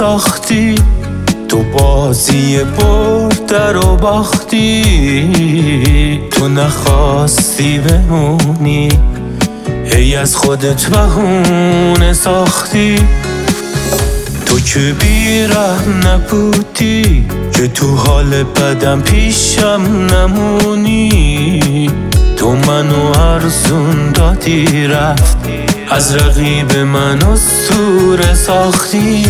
ساختی، تو بازی برد رو باختی. تو نخواستی بمونی، هی از خودت بهونه ساختی. تو که بی‌رحم نبودی که تو حال بدم پیشم نمونی. تو منو ارزون دادی رفت، از رقیب من اسطوره ساختی.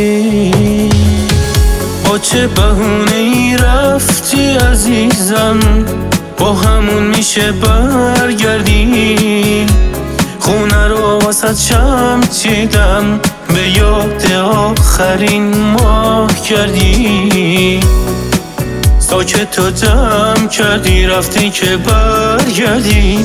با چه بهونه‌ای رفتی عزیزم، با همون میشه برگردی. خونه رو واسه شمع چیدم، به یاد آخرین ماه کردی. ساکت و جمع کردی رفتی که برگردی.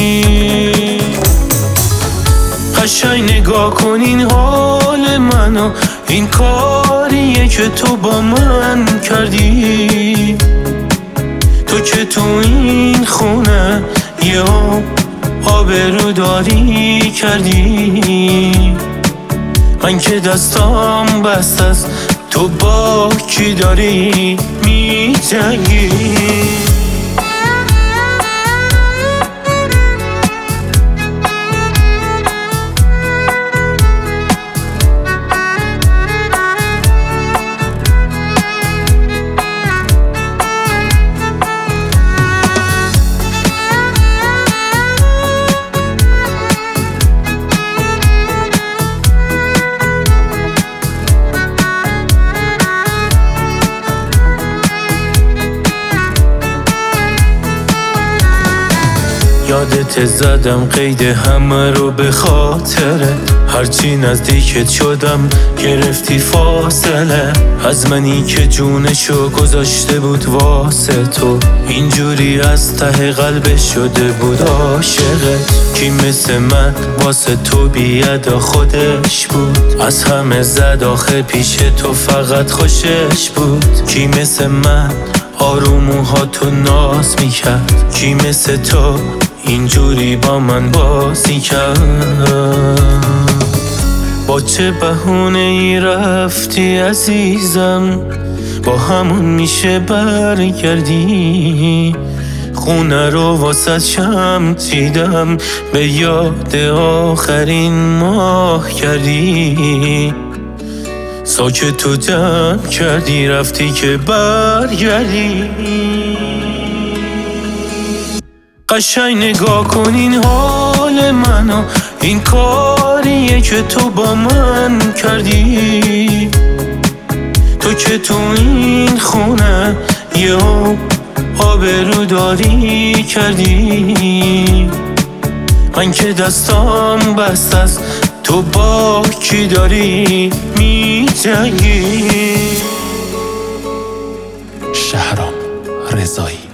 قشنگ نگاه کن این حال منو، این کاریه که تو با من کردی. تو که تو این خونه یه آبروداری کردی. من که دستام بست است، تو با کی داری می‌جنگی؟ یادت زدم قید همه رو به خاطره، هرچی نزدیکت شدم گرفتی فاصله. از منی که جونشو گذاشته بود واسه تو، اینجوری از ته قلبش شده بود عاشقت. کی مثل من واسه تو بیادا خودش بود، از همه زد آخه پیش تو فقط خوشش بود. کی مثل من آروموها تو ناز میکرد، کی مثل تو اینجوری با من بازی کرد. با چه بهونه‌ای رفتی عزیزم، با همون میشه برگردی. خونه رو واسه شمع چیدم، به یاد آخرین ماه کردی. ساکت و جمع کردی رفتی که برگردی. قشنگ نگاه کن این حال منو، این کاریه که تو با من کردی. تو که تو این خونه یه آبروداری کردی. من که دستام بست است، تو با کی داری می‌جنگی؟ شهرام رضایی.